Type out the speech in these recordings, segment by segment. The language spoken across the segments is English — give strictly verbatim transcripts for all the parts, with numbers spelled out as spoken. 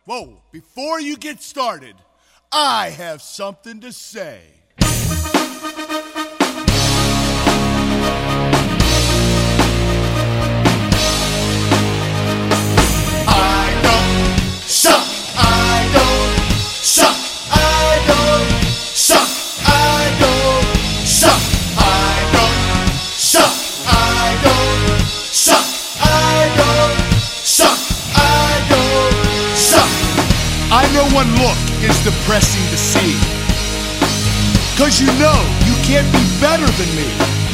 Whoa, before you get started, I have something to say. I don't suck, I don't suck, I don't suck, I don't suck, I don't suck, I don't suck, I don't suck, I don't suck. I know one look is depressing to see, 'cause you know you can't be better than me.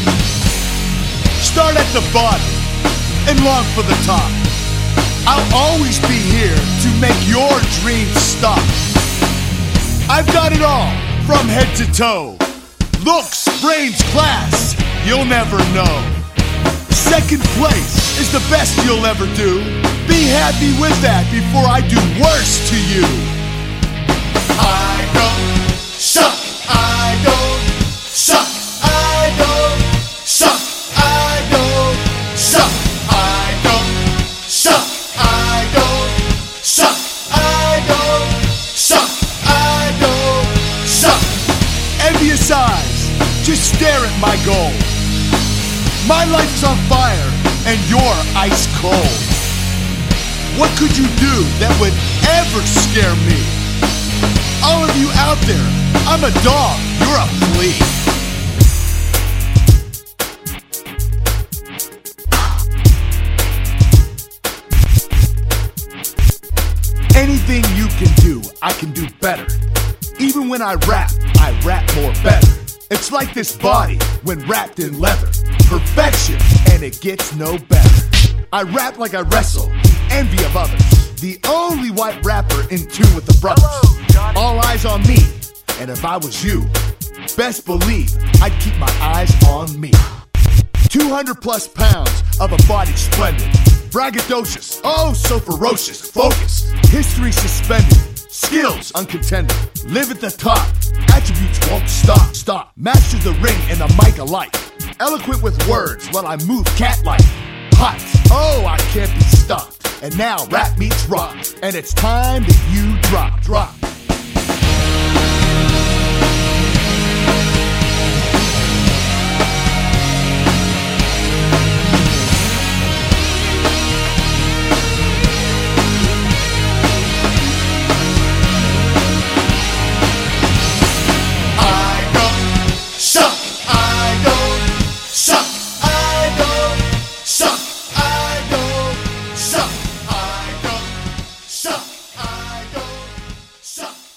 Start at the bottom and long for the top. I'll always be here to make your dreams stop. I've got it all from head to toe. Looks, brains, class, you'll never know. Second place is the best you'll ever do. Be happy with that before I do worse to you. I don't suck, I don't suck, I don't suck, I don't suck, I don't suck, I don't suck, I don't suck, I don't suck. Envious eyes, just stare at my goal. My life's on fire and you're ice cold. What could you do that would ever scare me? All of you out there, I'm a dog, you're a flea. Anything you can do, I can do better. Even when I rap, I rap more better. It's like this body when wrapped in leather. Perfection, and it gets no better. I rap like I wrestle, the envy of others. The only white rapper in tune with the brothers. All eyes on me, and if I was you, best believe I'd keep my eyes on me. two hundred plus pounds of a body splendid. Braggadocious, oh so ferocious, focused. History suspended, skills uncontended. Live at the top, attributes won't stop. Stop, master the ring and the mic alike. Eloquent with words while I move cat-like. Hot, oh I can't be stopped. And now rap meets rock, and it's time that you drop, drop. Suck.